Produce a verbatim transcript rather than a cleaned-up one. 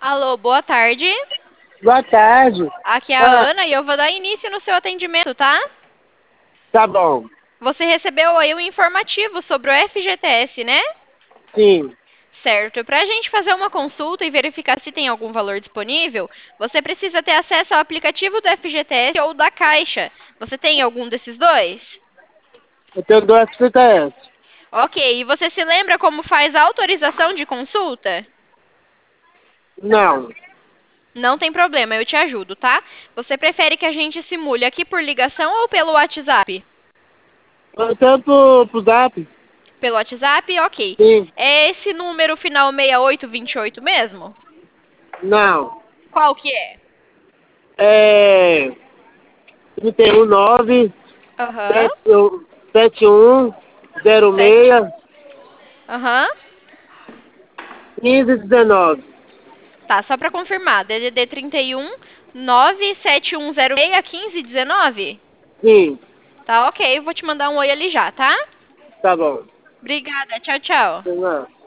Alô, boa tarde. Boa tarde. Aqui é a Ah, Ana e eu vou dar início no seu atendimento, tá? tá bom. Você recebeu aí um informativo sobre o F G T S, né? Sim. Certo. Para a gente fazer uma consulta e verificar se tem algum valor disponível, você precisa ter acesso ao aplicativo do F G T S ou da Caixa. Você tem algum desses dois? Eu tenho dois F T S. Ok. E você se lembra como faz a autorização de consulta? Não. Não tem problema, eu te ajudo, tá? Você prefere que a gente simule aqui por ligação ou pelo WhatsApp? Eu tenho pro, pro Zap. Pelo WhatsApp? Ok. Sim. É esse número final seis oito dois oito mesmo? Não. Qual que é? É... trinta e um, nove, Aham. sete um, zero Sete. seis, Aham. quinze, dezenove. Tá, só pra confirmar. D D D trinta e um, nove sete um zero seis, quinze dezenove? Sim. Tá, ok. Vou te mandar um oi ali já, tá? Tá bom. Obrigada. Tchau, tchau. Não.